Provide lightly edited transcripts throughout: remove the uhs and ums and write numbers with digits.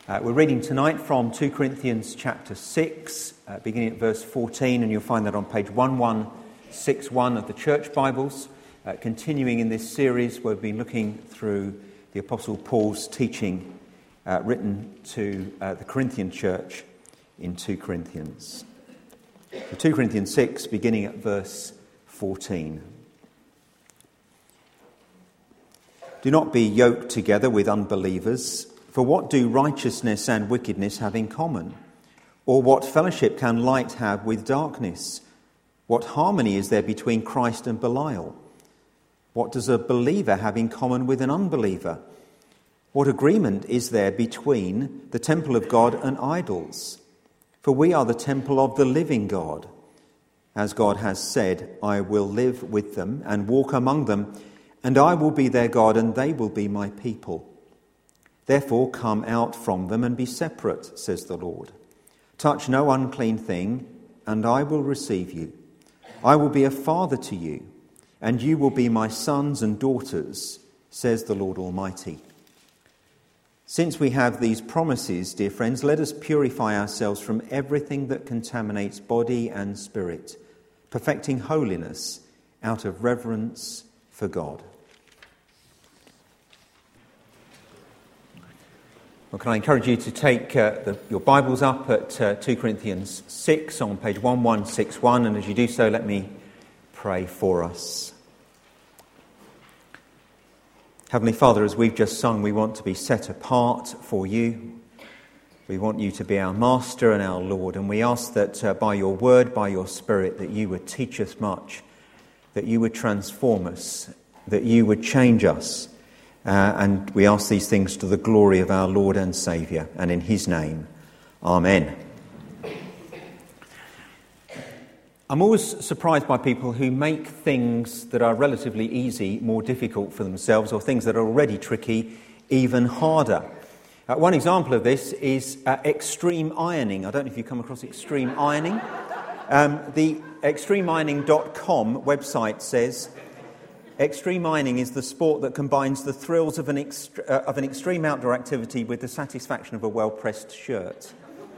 We're reading tonight from 2 Corinthians chapter 6, beginning at verse 14, and you'll find that on page 1161 of the Church Bibles. Continuing in this series, we've been looking through the Apostle Paul's teaching written to the Corinthian church in 2 Corinthians. So 2 Corinthians 6, beginning at verse 14. Do not be yoked together with unbelievers. For what do righteousness and wickedness have in common? Or what fellowship can light have with darkness? What harmony is there between Christ and Belial? What does a believer have in common with an unbeliever? What agreement is there between the temple of God and idols? For we are the temple of the living God. As God has said, I will live with them and walk among them, and I will be their God, and they will be my people. Therefore come out from them and be separate, says the Lord. Touch no unclean thing, and I will receive you. I will be a father to you, and you will be my sons and daughters, says the Lord Almighty. Since we have these promises, dear friends, let us purify ourselves from everything that contaminates body and spirit, perfecting holiness out of reverence for God. Well, can I encourage you to take your Bibles up at 2 Corinthians 6 on page 1161, and as you do so, let me pray for us. Heavenly Father, as we've just sung, we want to be set apart for you. We want you to be our Master and our Lord, and we ask that by your word, by your Spirit, that you would teach us much, that you would transform us, that you would change us. And we ask these things to the glory of our Lord and Saviour, and in his name, Amen. I'm always surprised by people who make things that are relatively easy more difficult for themselves, or things that are already tricky even harder. One example of this is extreme ironing. I don't know if you've come across extreme ironing. The extremeIroning.com website says, extreme ironing is the sport that combines the thrills of an extreme outdoor activity with the satisfaction of a well-pressed shirt.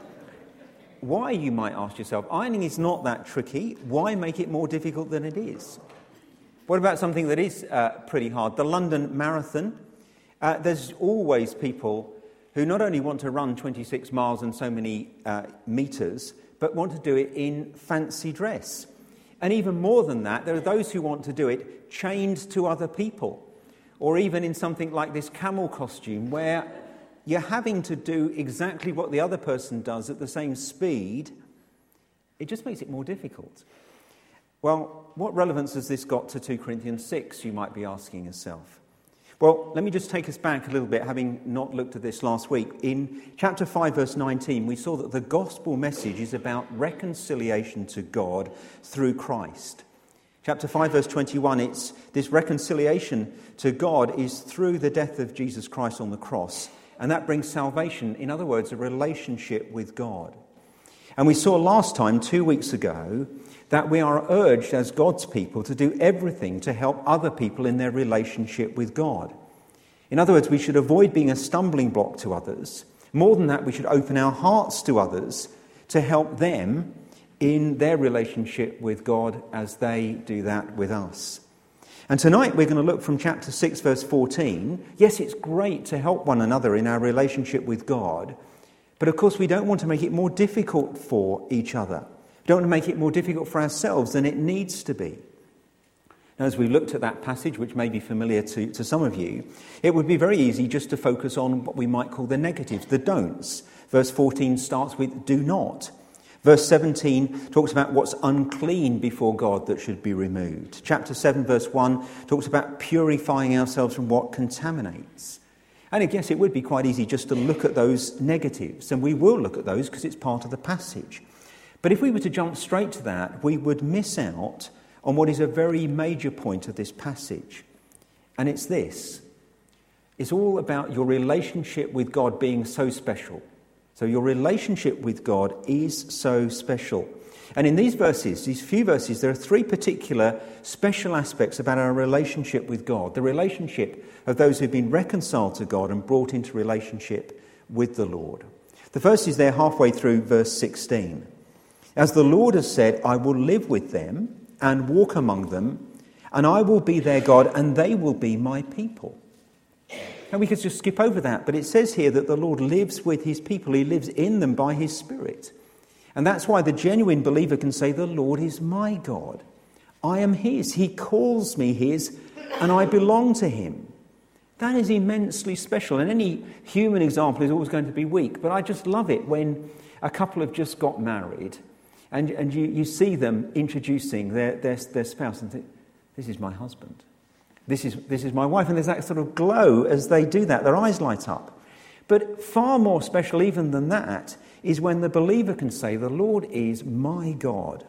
Why, you might ask yourself? Ironing is not that tricky. Why make it more difficult than it is? What about something that is pretty hard? The London Marathon. There's always people who not only want to run 26 miles and so many metres, but want to do it in fancy dress. And even more than that, there are those who want to do it chained to other people, or even in something like this camel costume, where you're having to do exactly what the other person does at the same speed. It just makes it more difficult. Well, what relevance has this got to 2 Corinthians 6, you might be asking yourself? Well, let me just take us back a little bit, having not looked at this last week. In chapter 5, verse 19, we saw that the gospel message is about reconciliation to God through Christ. Chapter 5, verse 21, it's this reconciliation to God is through the death of Jesus Christ on the cross, and that brings salvation, in other words, a relationship with God. And we saw last time, 2 weeks ago, that we are urged as God's people to do everything to help other people in their relationship with God. In other words, we should avoid being a stumbling block to others. More than that, we should open our hearts to others to help them in their relationship with God as they do that with us. And tonight we're going to look from chapter 6, verse 14. Yes, it's great to help one another in our relationship with God, but of course we don't want to make it more difficult for each other. We don't want to make it more difficult for ourselves than it needs to be. Now, as we looked at that passage, which may be familiar to some of you, it would be very easy just to focus on what we might call the negatives, the don'ts. Verse 14 starts with do not. Verse 17 talks about what's unclean before God that should be removed. Chapter 7, verse 1 talks about purifying ourselves from what contaminates. And I guess it would be quite easy just to look at those negatives, and we will look at those because it's part of the passage. But if we were to jump straight to that, we would miss out on what is a very major point of this passage. And it's this. It's all about your relationship with God being so special. So your relationship with God is so special. And in these verses, these few verses, there are three particular special aspects about our relationship with God. The relationship of those who've been reconciled to God and brought into relationship with the Lord. The first is there halfway through verse 16. As the Lord has said, I will live with them and walk among them, and I will be their God, and they will be my people. And we could just skip over that, but it says here that the Lord lives with his people. He lives in them by his Spirit. And that's why the genuine believer can say, the Lord is my God. I am his. He calls me his, and I belong to him. That is immensely special. And any human example is always going to be weak. But I just love it when a couple have just got married and you see them introducing their spouse and think, this is my husband. This is my wife. And there's that sort of glow as they do that. Their eyes light up. But far more special even than that is when the believer can say, the Lord is my God.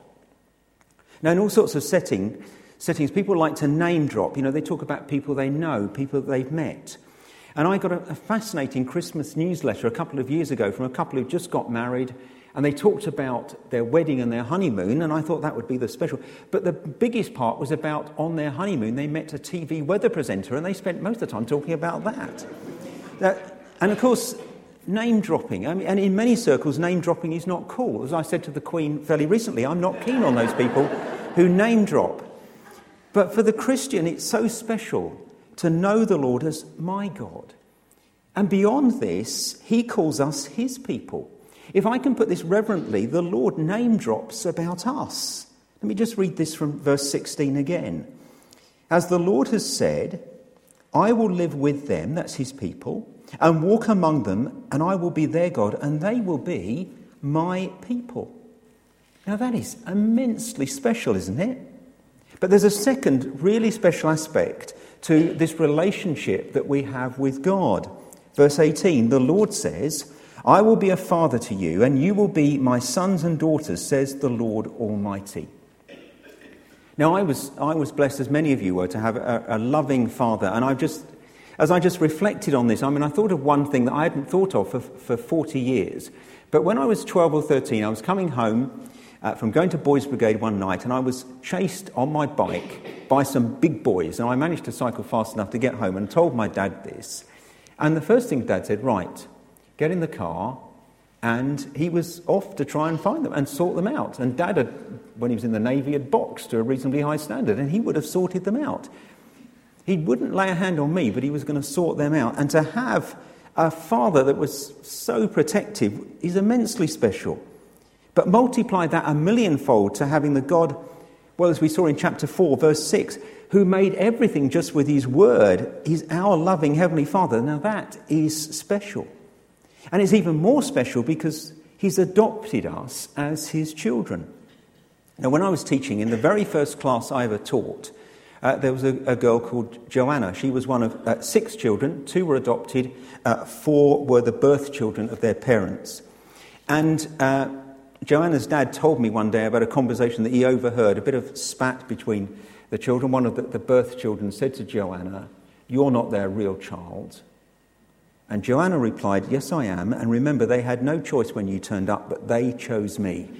Now, in all sorts of settings, people like to name drop. You know, they talk about people they know, people that they've met. And I got a fascinating Christmas newsletter a couple of years ago from a couple who just got married, and they talked about their wedding and their honeymoon, and I thought that would be the special. But the biggest part was about on their honeymoon, they met a TV weather presenter, and they spent most of the time talking about that. And of course, name dropping. I mean, and in many circles, name dropping is not cool. As I said to the Queen fairly recently, I'm not keen on those people who name drop. But for the Christian, it's so special to know the Lord as my God. And beyond this, he calls us his people. If I can put this reverently, the Lord name drops about us. Let me just read this from verse 16 again. As the Lord has said, I will live with them, that's his people, and walk among them, and I will be their God, and they will be my people. Now that is immensely special, isn't it? But there's a second really special aspect to this relationship that we have with God. Verse 18, the Lord says, I will be a father to you, and you will be my sons and daughters, says the Lord Almighty. Now, I was blessed, as many of you were, to have a loving father. And as I just reflected on this, I thought of one thing that I hadn't thought of for 40 years. But when I was 12 or 13, I was coming home from going to Boys Brigade one night, and I was chased on my bike by some big boys. And I managed to cycle fast enough to get home and told my dad this. And the first thing Dad said, right, get in the car, and he was off to try and find them and sort them out. And Dad, when he was in the Navy, had boxed to a reasonably high standard, and he would have sorted them out. He wouldn't lay a hand on me, but he was going to sort them out. And to have a father that was so protective is immensely special. But multiply that a millionfold to having the God, well, as we saw in chapter 4, verse 6, who made everything just with his word, is our loving Heavenly Father. Now that is special. And it's even more special because he's adopted us as his children. Now, when I was teaching, in the very first class I ever taught, there was a girl called Joanna. She was one of 6 children. 2 were adopted. 4 were the birth children of their parents. And Joanna's dad told me one day about a conversation that he overheard, a bit of spat between the children. One of the birth children said to Joanna, "You're not their real child." And Joanna replied, "Yes, I am. And remember, they had no choice when you turned up, but they chose me."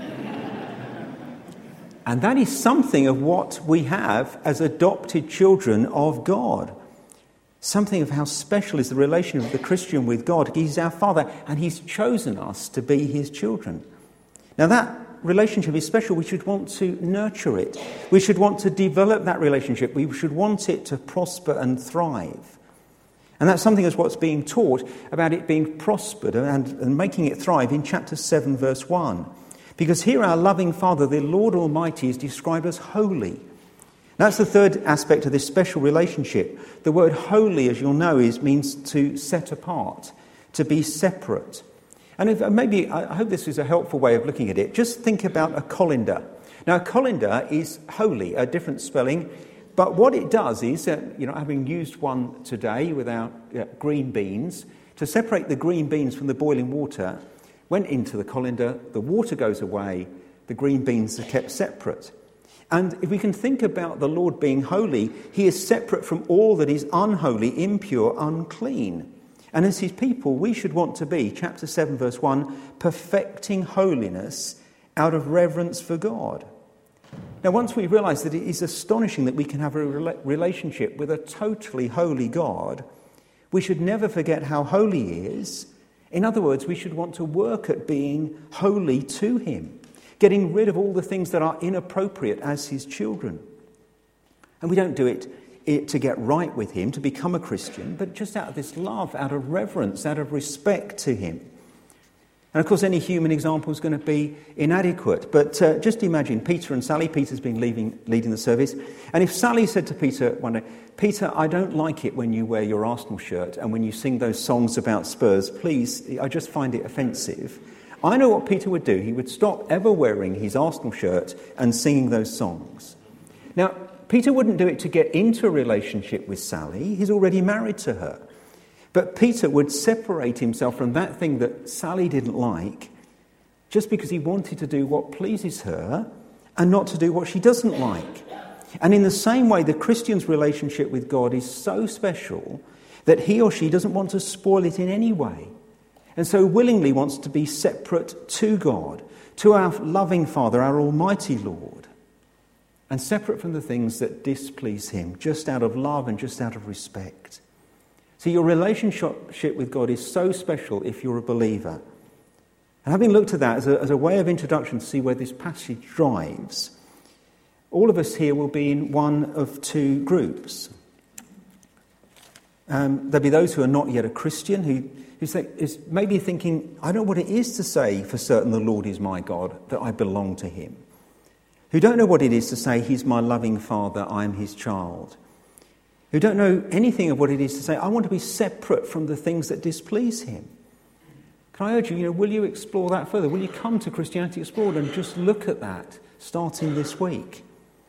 And that is something of what we have as adopted children of God. Something of how special is the relation of the Christian with God. He's our Father, and he's chosen us to be his children. Now that relationship is special. We should want to nurture it. We should want to develop that relationship. We should want it to prosper and thrive. And that's something as what's being taught about it being prospered and making it thrive in chapter 7, verse 1. Because here our loving Father, the Lord Almighty, is described as holy. That's the third aspect of this special relationship. The word holy, as you'll know, means to set apart, to be separate. And I hope this is a helpful way of looking at it. Just think about a colander. Now, a colander is holy, a different spelling. But what it does is, having used one today with our green beans, to separate the green beans from the boiling water, went into the colander, the water goes away, the green beans are kept separate. And if we can think about the Lord being holy, he is separate from all that is unholy, impure, unclean. And as his people, we should want to be, chapter 7, verse 1, perfecting holiness out of reverence for God. Now, once we realise that it is astonishing that we can have a relationship with a totally holy God, we should never forget how holy he is In other words, we should want to work at being holy to him, getting rid of all the things that are inappropriate as his children. And we don't do it to get right with him, to become a Christian, but just out of this love, out of reverence, out of respect to him. And of course, any human example is going to be inadequate. But just imagine Peter and Sally. Peter's been leading the service. And if Sally said to Peter one day, "Peter, I don't like it when you wear your Arsenal shirt and when you sing those songs about Spurs. Please, I just find it offensive." I know what Peter would do. He would stop ever wearing his Arsenal shirt and singing those songs. Now, Peter wouldn't do it to get into a relationship with Sally. He's already married to her. But Peter would separate himself from that thing that Sally didn't like just because he wanted to do what pleases her and not to do what she doesn't like. And in the same way, the Christian's relationship with God is so special that he or she doesn't want to spoil it in any way. And so willingly wants to be separate to God, to our loving Father, our Almighty Lord, and separate from the things that displease him, just out of love and just out of respect. So your relationship with God is so special if you're a believer. And having looked at that as a way of introduction to see where this passage drives, all of us here will be in one of two groups. There'll be those who are not yet a Christian, who is maybe thinking, I don't know what it is to say for certain the Lord is my God, that I belong to him. Who don't know what it is to say he's my loving Father, I am his child. Who don't know anything of what it is to say, I want to be separate from the things that displease him. Can I urge you, will you explore that further? Will you come to Christianity Explored and just look at that starting this week?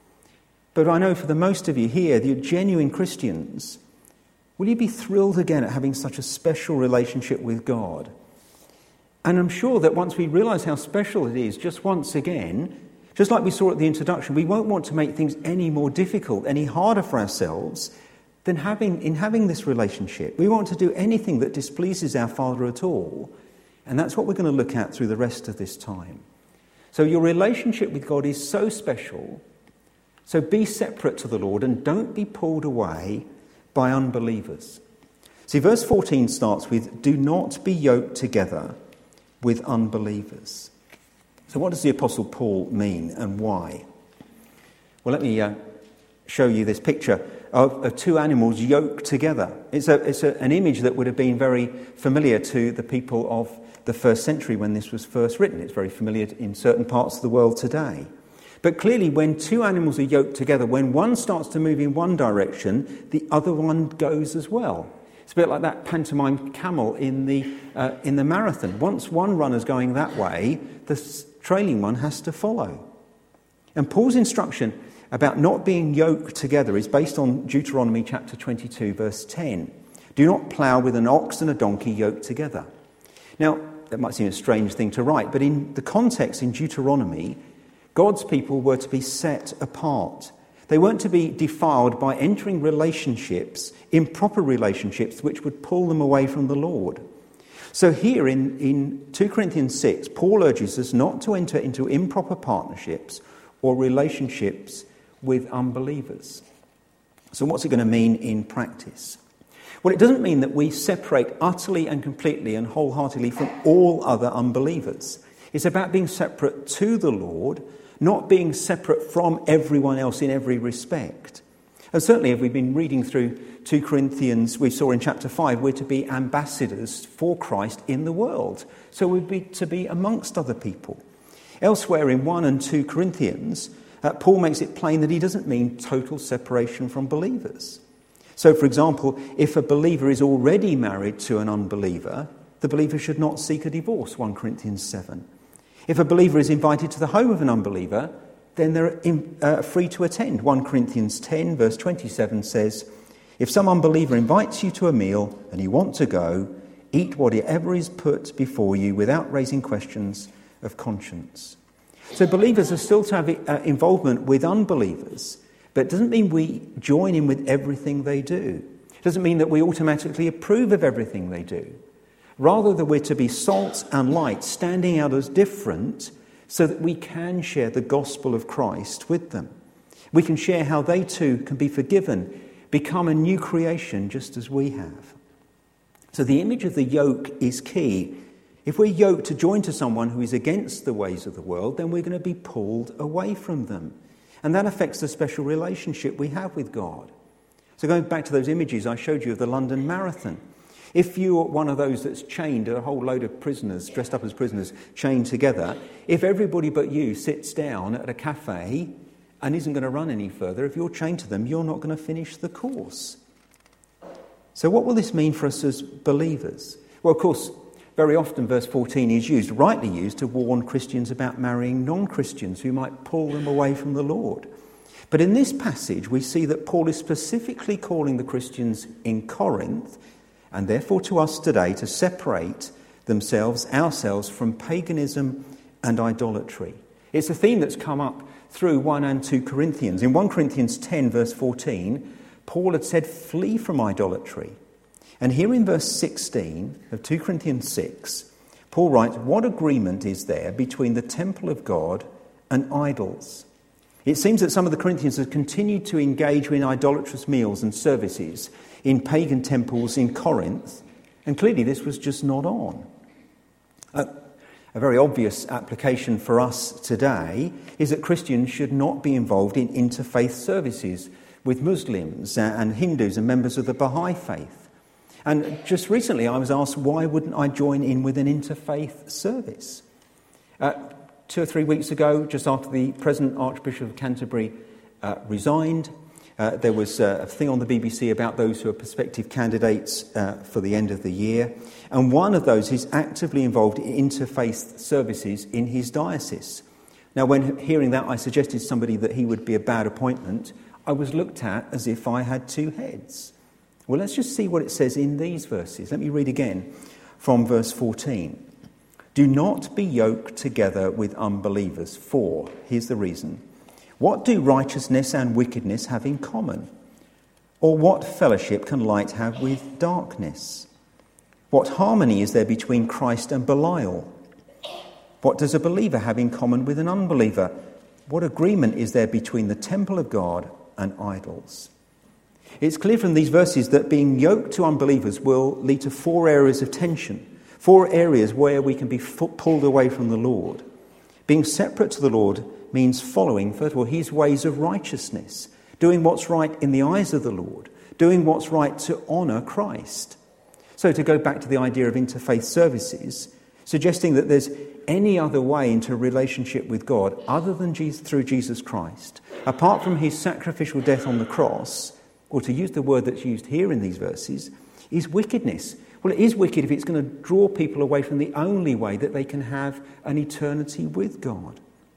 But I know for the most of you here, the genuine Christians, will you be thrilled again at having such a special relationship with God? And I'm sure that once we realise how special it is, just once again, just like we saw at the introduction, we won't want to make things any more difficult, any harder for ourselves than having this relationship. We want to do anything that displeases our Father at all. And that's what we're going to look at through the rest of this time. So your relationship with God is so special. So be separate to the Lord and don't be pulled away by unbelievers. See, verse 14 starts with, do not be yoked together with unbelievers. So what does the Apostle Paul mean and why? Well, let me show you this picture of two animals yoked together. It's an image that would have been very familiar to the people of the first century when this was first written. It's very familiar in certain parts of the world today. But clearly, when two animals are yoked together, when one starts to move in one direction, the other one goes as well. It's a bit like that pantomime camel in the marathon. Once one runner's going that way, the trailing one has to follow. And Paul's instruction about not being yoked together is based on Deuteronomy chapter 22, verse 10. Do not plough with an ox and a donkey yoked together. Now, that might seem a strange thing to write, but in the context in Deuteronomy, God's people were to be set apart. They weren't to be defiled by entering relationships, improper relationships, which would pull them away from the Lord. So here in 2 Corinthians 6, Paul urges us not to enter into improper partnerships or relationships with unbelievers. So what's it going to mean in practice? Well, it doesn't mean that we separate utterly and completely and wholeheartedly from all other unbelievers. It's about being separate to the Lord, not being separate from everyone else in every respect. And certainly, if we've been reading through 2 Corinthians, we saw in chapter 5, we're to be ambassadors for Christ in the world. So we're to be amongst other people. Elsewhere in 1 and 2 Corinthians, Paul makes it plain that he doesn't mean total separation from believers. So, for example, if a believer is already married to an unbeliever, the believer should not seek a divorce, 1 Corinthians 7. If a believer is invited to the home of an unbeliever, then they're free to attend. 1 Corinthians 10, verse 27 says, if some unbeliever invites you to a meal and you want to go, eat whatever is put before you without raising questions of conscience. So believers are still to have involvement with unbelievers, but it doesn't mean we join in with everything they do. It doesn't mean that we automatically approve of everything they do. Rather, that we're to be salt and light, standing out as different so that we can share the gospel of Christ with them. We can share how they too can be forgiven, become a new creation just as we have. So the image of the yoke is key. If we're yoked to join to someone who is against the ways of the world, then we're going to be pulled away from them. And that affects the special relationship we have with God. So going back to those images I showed you of the London Marathon, if you're one of those that's chained, a whole load of prisoners, dressed up as prisoners, chained together, if everybody but you sits down at a cafe and isn't going to run any further, if you're chained to them, you're not going to finish the course. So what will this mean for us as believers? Well, of course, very often verse 14 is used, rightly used, to warn Christians about marrying non-Christians who might pull them away from the Lord. But in this passage, we see that Paul is specifically calling the Christians in Corinth, and therefore to us today, to separate ourselves from paganism and idolatry. It's a theme that's come up through 1 and 2 Corinthians. In 1 Corinthians 10, verse 14, Paul had said, flee from idolatry. And here in verse 16 of 2 Corinthians 6, Paul writes, what agreement is there between the temple of God and idols? It seems that some of the Corinthians have continued to engage in idolatrous meals and services in pagan temples in Corinth, and clearly this was just not on. A very obvious application for us today is that Christians should not be involved in interfaith services with Muslims and Hindus and members of the Baha'i faith. And just recently I was asked, why wouldn't I join in with an interfaith service? 2 or 3 weeks ago, just after the present Archbishop of Canterbury resigned, there was a thing on the BBC about those who are prospective candidates for the end of the year. And one of those is actively involved in interfaith services in his diocese. Now, when hearing that, I suggested to somebody that he would be a bad appointment. I was looked at as if I had two heads. Well, let's just see what it says in these verses. Let me read again from verse 14. Do not be yoked together with unbelievers, for, here's the reason, what do righteousness and wickedness have in common? Or what fellowship can light have with darkness? What harmony is there between Christ and Belial? What does a believer have in common with an unbeliever? What agreement is there between the temple of God and idols? It's clear from these verses that being yoked to unbelievers will lead to 4 areas of tension, 4 areas where we can be pulled away from the Lord. Being separate to the Lord means following, first of all, his ways of righteousness, doing what's right in the eyes of the Lord, doing what's right to honour Christ. So to go back to the idea of interfaith services, suggesting that there's any other way into a relationship with God other than through Jesus Christ, apart from his sacrificial death on the cross, or to use the word that's used here in these verses, is wickedness. Well, it is wicked if it's going to draw people away from the only way that they can have an eternity with God.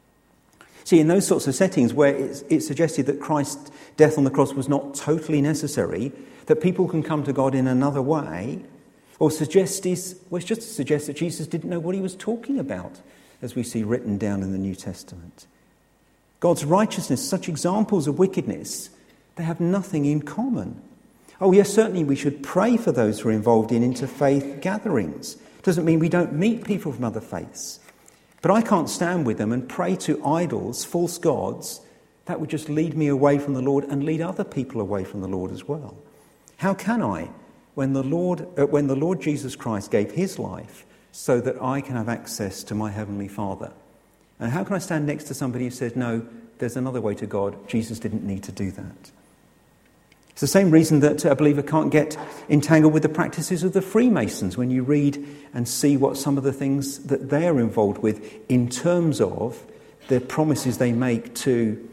See, in those sorts of settings where it's suggested that Christ's death on the cross was not totally necessary, that people can come to God in another way, or it's just to suggest that Jesus didn't know what he was talking about, as we see written down in the New Testament. God's righteousness, such examples of wickedness, they have nothing in common. Oh, yes, certainly we should pray for those who are involved in interfaith gatherings. Doesn't mean we don't meet people from other faiths. But I can't stand with them and pray to idols, false gods. That would just lead me away from the Lord and lead other people away from the Lord as well. How can I, when the Lord Jesus Christ gave his life so that I can have access to my Heavenly Father? And how can I stand next to somebody who says, no, there's another way to God, Jesus didn't need to do that? It's the same reason that a believer can't get entangled with the practices of the Freemasons when you read and see what some of the things that they're involved with in terms of the promises they make to,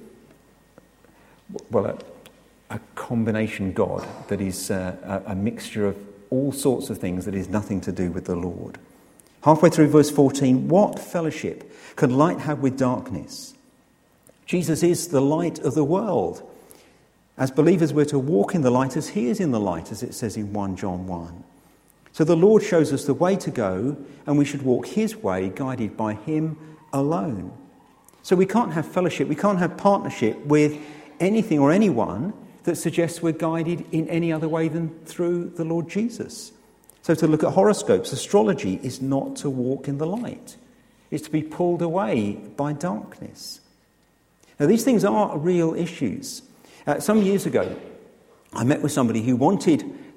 well, a combination God that is a mixture of all sorts of things that is nothing to do with the Lord. Halfway through verse 14, what fellowship can light have with darkness? Jesus is the light of the world. As believers, we're to walk in the light as he is in the light, as it says in 1 John 1. So the Lord shows us the way to go, and we should walk his way, guided by him alone. So we can't have fellowship, we can't have partnership with anything or anyone that suggests we're guided in any other way than through the Lord Jesus. So to look at horoscopes, astrology is not to walk in the light. It's to be pulled away by darkness. Now these things are real issues. Some years ago, I met with somebody who wanted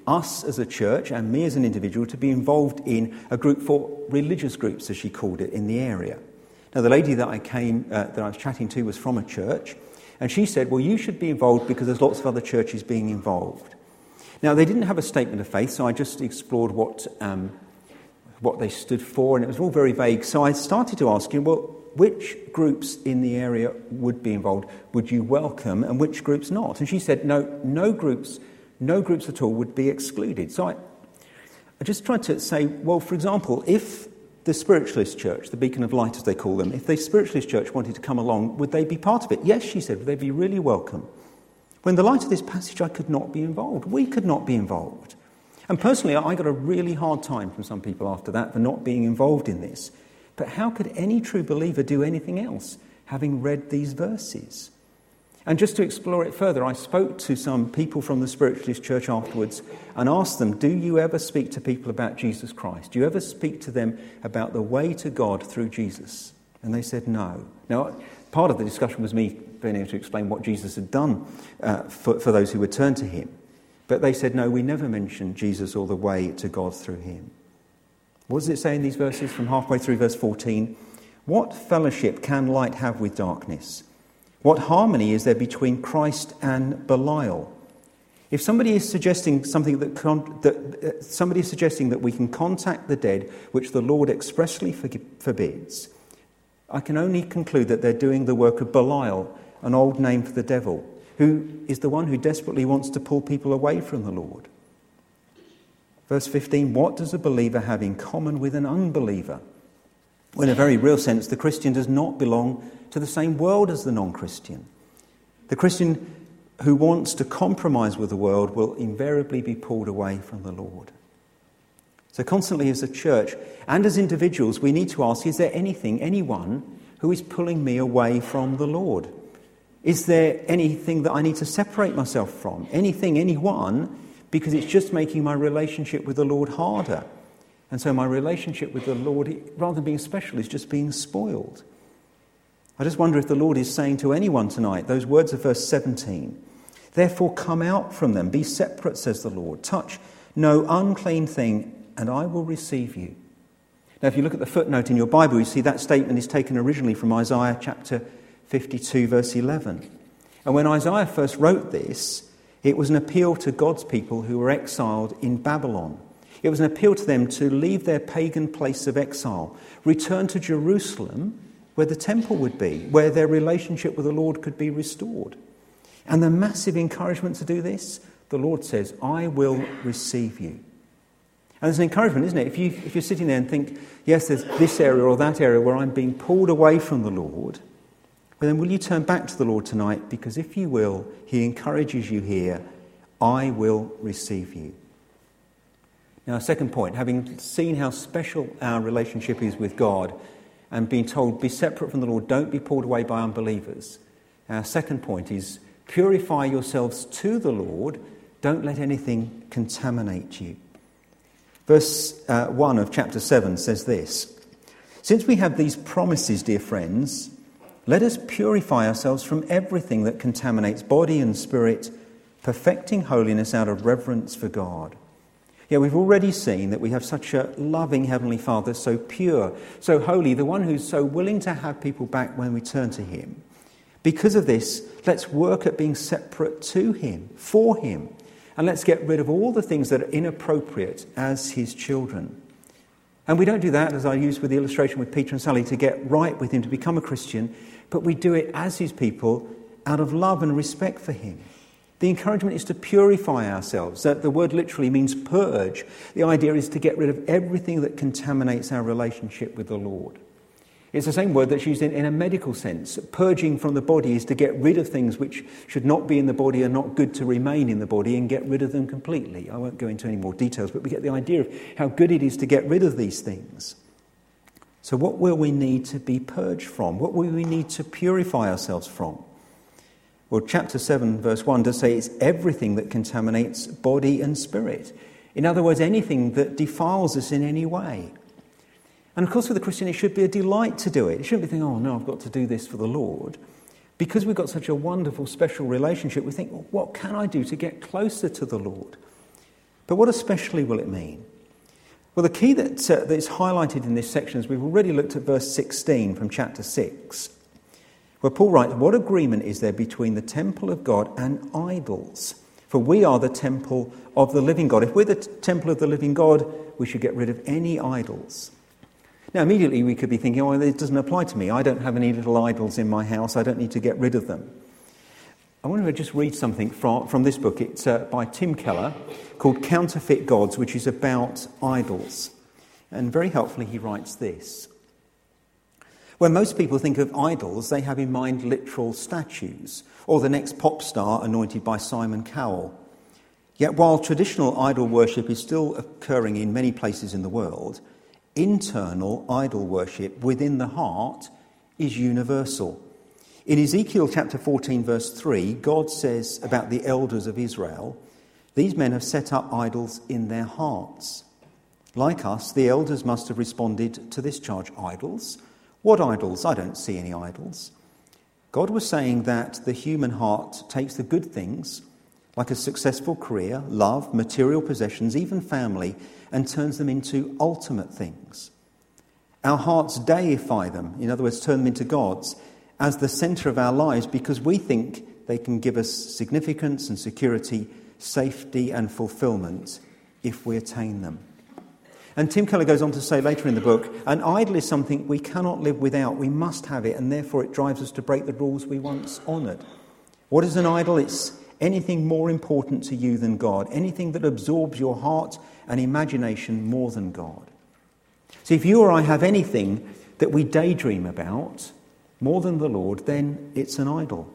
us as a church and me as an individual to be involved in a group for religious groups, as she called it, in the area. Now, the lady that I was chatting to was from a church, and she said, well, you should be involved because there's lots of other churches being involved. Now, they didn't have a statement of faith, so I just explored what they stood for, and it was all very vague. So I started to ask him, well, which groups in the area would be involved, would you welcome, and which groups not? And she said, no groups at all would be excluded. So I just tried to say, well, for example, if the Spiritualist Church, the Beacon of Light as they call them, if the Spiritualist Church wanted to come along, would they be part of it? Yes, she said, would they be really welcome? Well, in the light of this passage, I could not be involved. We could not be involved. And personally, I got a really hard time from some people after that for not being involved in this. But how could any true believer do anything else, having read these verses? And just to explore it further, I spoke to some people from the Spiritualist Church afterwards and asked them, do you ever speak to people about Jesus Christ? Do you ever speak to them about the way to God through Jesus? And they said no. Now, part of the discussion was me being able to explain what Jesus had done for those who would turn to him. But they said, no, we never mention Jesus or the way to God through him. What does it say in these verses from halfway through verse 14? What fellowship can light have with darkness? What harmony is there between Christ and Belial? If somebody is suggesting somebody is suggesting that we can contact the dead, which the Lord expressly forbids, I can only conclude that they're doing the work of Belial, an old name for the devil, who is the one who desperately wants to pull people away from the Lord. Verse 15, what does a believer have in common with an unbeliever? Well, in a very real sense, the Christian does not belong to the same world as the non-Christian. The Christian who wants to compromise with the world will invariably be pulled away from the Lord. So constantly as a church and as individuals, we need to ask, is there anyone who is pulling me away from the Lord? Is there anything that I need to separate myself from? Anyone, because it's just making my relationship with the Lord harder. And so my relationship with the Lord, rather than being special, is just being spoiled. I just wonder if the Lord is saying to anyone tonight, those words of verse 17, therefore come out from them, be separate, says the Lord, touch no unclean thing, and I will receive you. Now, if you look at the footnote in your Bible, you see that statement is taken originally from Isaiah chapter 52, verse 11. And when Isaiah first wrote this, it was an appeal to God's people who were exiled in Babylon. It was an appeal to them to leave their pagan place of exile, return to Jerusalem, where the temple would be, where their relationship with the Lord could be restored. And the massive encouragement to do this, the Lord says, I will receive you. And there's an encouragement, isn't it? If you're sitting there and think, yes, there's this area or that area where I'm being pulled away from the Lord, well, then will you turn back to the Lord tonight? Because if you will, he encourages you here, I will receive you. Now, second point, having seen how special our relationship is with God and being told, be separate from the Lord, don't be pulled away by unbelievers. Our second point is, purify yourselves to the Lord, don't let anything contaminate you. Verse 1 of chapter 7 says this, since we have these promises, dear friends, let us purify ourselves from everything that contaminates body and spirit, perfecting holiness out of reverence for God. Yeah, we've already seen that we have such a loving Heavenly Father, so pure, so holy, the one who's so willing to have people back when we turn to him. Because of this, let's work at being separate to him, for him, and let's get rid of all the things that are inappropriate as his children. And we don't do that, as I used with the illustration with Peter and Sally, to get right with him, to become a Christian, but we do it as his people out of love and respect for him. The encouragement is to purify ourselves. The word literally means purge. The idea is to get rid of everything that contaminates our relationship with the Lord. It's the same word that's used in a medical sense. Purging from the body is to get rid of things which should not be in the body and not good to remain in the body, and get rid of them completely. I won't go into any more details, but we get the idea of how good it is to get rid of these things. So what will we need to be purged from? What will we need to purify ourselves from? Well, chapter 7, verse 1 does say it's everything that contaminates body and spirit. In other words, anything that defiles us in any way. And of course, for the Christian, it should be a delight to do it. It shouldn't be thinking, oh no, I've got to do this for the Lord. Because we've got such a wonderful, special relationship, we think, well, what can I do to get closer to the Lord? But what especially will it mean? Well, the key that's highlighted in this section is we've already looked at verse 16 from chapter 6, where Paul writes, "What agreement is there between the temple of God and idols? For we are the temple of the living God." If we're the temple of the living God, we should get rid of any idols. Now, immediately we could be thinking, oh, it doesn't apply to me. I don't have any little idols in my house. I don't need to get rid of them. I want to just read something from this book. It's by Tim Keller, called Counterfeit Gods, which is about idols. And very helpfully he writes this. When most people think of idols, they have in mind literal statues, or the next pop star anointed by Simon Cowell. Yet while traditional idol worship is still occurring in many places in the world, internal idol worship within the heart is universal. In Ezekiel chapter 14 verse 3, God says about the elders of Israel, "These men have set up idols in their hearts." Like us, the elders must have responded to this charge. Idols? What idols? I don't see any idols. God was saying that the human heart takes the good things, like a successful career, love, material possessions, even family, and turns them into ultimate things. Our hearts deify them, in other words, turn them into gods, as the centre of our lives because we think they can give us significance and security, safety and fulfilment if we attain them. And Tim Keller goes on to say later in the book, an idol is something we cannot live without. We must have it, and therefore it drives us to break the rules we once honoured. What is an idol? It's anything more important to you than God, anything that absorbs your heart and imagination more than God. So if you or I have anything that we daydream about more than the Lord, then it's an idol.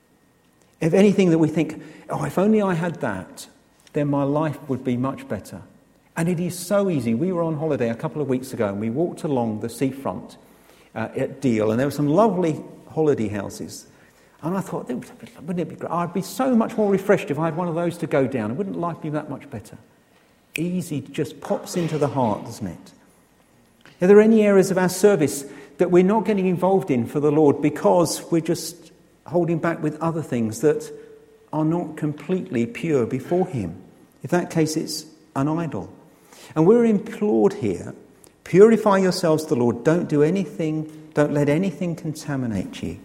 If anything that we think, oh, if only I had that, then my life would be much better. And it is so easy. We were on holiday a couple of weeks ago and we walked along the seafront at Deal, and there were some lovely holiday houses. And I thought, wouldn't it be great? I'd be so much more refreshed if I had one of those to go down. Wouldn't life be that much better? Easy just pops into the heart, doesn't it? Are there any areas of our service that we're not getting involved in for the Lord because we're just holding back with other things that are not completely pure before Him? In that case, it's an idol. And we're implored here, purify yourselves to the Lord. Don't do anything, don't let anything contaminate you.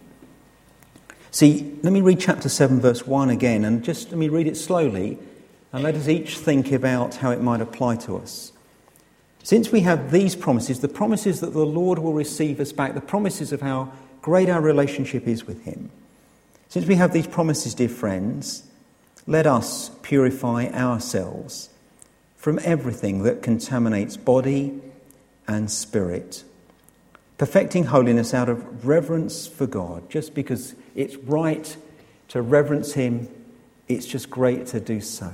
See, let me read chapter 7, verse 1 again, and just let me read it slowly, and let us each think about how it might apply to us. Since we have these promises, the promises that the Lord will receive us back, the promises of how great our relationship is with Him. Since we have these promises, dear friends, let us purify ourselves from everything that contaminates body and spirit, perfecting holiness out of reverence for God. Just because it's right to reverence Him, it's just great to do so.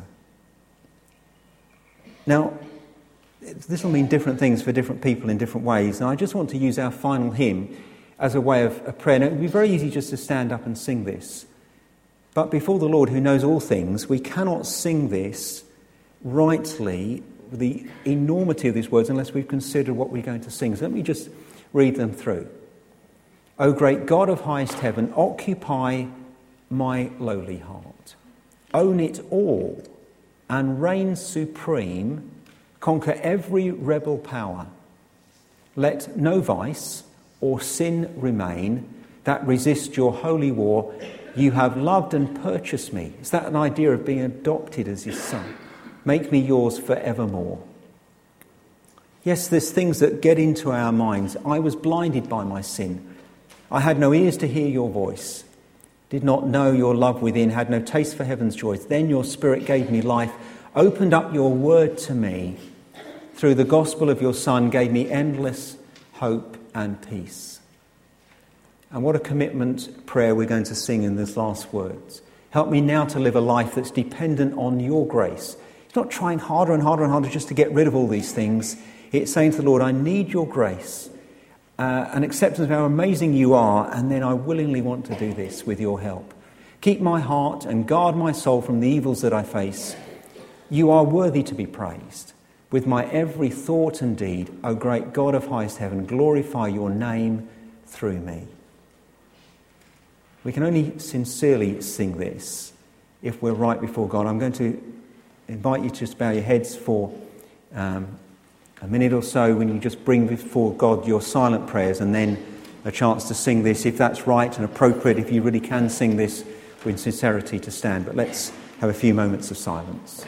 Now, this will mean different things for different people in different ways, and I just want to use our final hymn as a way of a prayer. Now, it would be very easy just to stand up and sing this, but before the Lord, who knows all things, we cannot sing this rightly, the enormity of these words, unless we've considered what we're going to sing. So let me just read them through. O great God of highest heaven, occupy my lowly heart. Own it all and reign supreme. Conquer every rebel power. Let no vice or sin remain that resist your holy war. You have loved and purchased me. Is that an idea of being adopted as His son? Make me yours forevermore. Yes, there's things that get into our minds. I was blinded by my sin. I had no ears to hear your voice. Did not know your love within. Had no taste for heaven's joys. Then your Spirit gave me life. Opened up your word to me. Through the gospel of your Son, gave me endless hope and peace. And what a commitment prayer we're going to sing in these last words. Help me now to live a life that's dependent on your grace. It's not trying harder and harder and harder just to get rid of all these things. It's saying to the Lord, I need your grace, an acceptance of how amazing you are, and then I willingly want to do this with your help. Keep my heart and guard my soul from the evils that I face. You are worthy to be praised. With my every thought and deed, O great God of highest heaven, glorify your name through me. We can only sincerely sing this if we're right before God. I'm going to invite you to just bow your heads for a minute or so when you just bring before God your silent prayers, and then a chance to sing this, if that's right and appropriate, if you really can sing this with sincerity, to stand. But let's have a few moments of silence.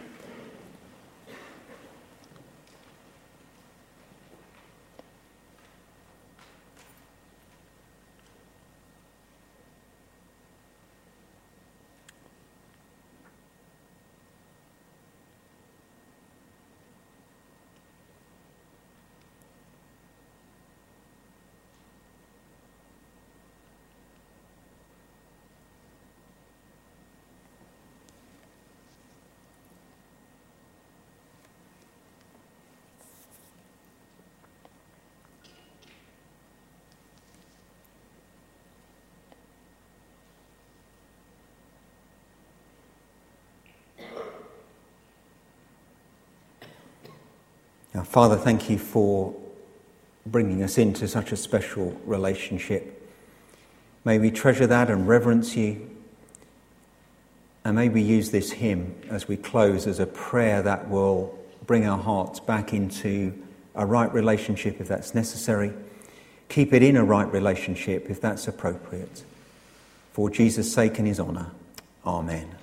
Now, Father, thank you for bringing us into such a special relationship. May we treasure that and reverence you. And may we use this hymn as we close as a prayer that will bring our hearts back into a right relationship if that's necessary. Keep it in a right relationship if that's appropriate. For Jesus' sake and his honour. Amen.